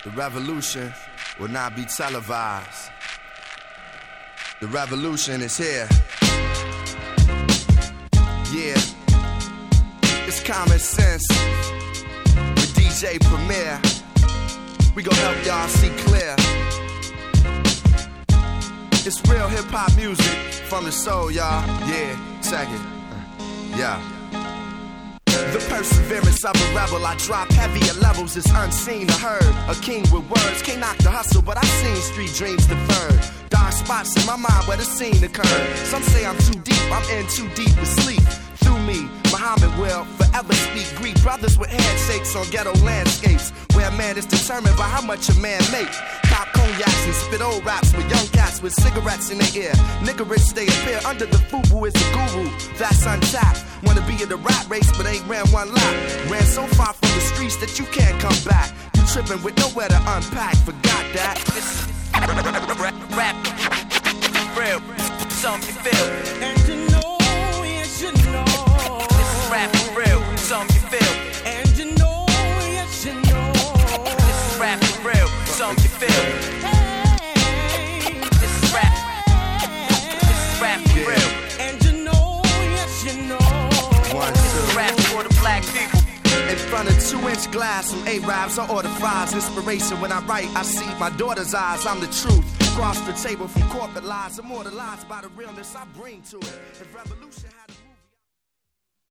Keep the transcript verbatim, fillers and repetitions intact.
The revolution will not be televised. The revolution is here. Yeah, it's common sense with D J Premier. We gon' help y'all see clear. It's real hip-hop music from the soul, y'all. Yeah, check it. Yeah. The perseverance of a rebel, I drop heavier levels, it's unseen or heard. A king with words, can't knock the hustle, but I've seen street dreams deferred. Dark spots in my mind where the scene occurred. Some say I'm too deep, I'm in too deep to sleep. Through me, Muhammad will forever speak Greek. Brothers with handshakes on ghetto landscapes, where a man is determined by how much a man makes. Pop cognacs and spit old raps with young cats with cigarettes in their ear. Nigga rich they appear under the fubu is the guru. That's untapped. Wanna be in the rap race but ain't ran one lap. Ran so far from the streets that you can't come back. You tripping with nowhere to unpack. Forgot that. This rap, real, something you feel. And you know, yes you know. This is rap for real, something you feel. And you know, yes you know. This is rap for real, something you feel. Hey, This is rap. This is rap for Yeah. real. and you know, yes you know. One, This is two. rap for the black people. In front of two-inch glass, some A-Rabs, I order fries. Inspiration when I write, I see my daughter's eyes. I'm the truth. Across the table from corporate lies, immortalized by the realness I bring to it. If revolution had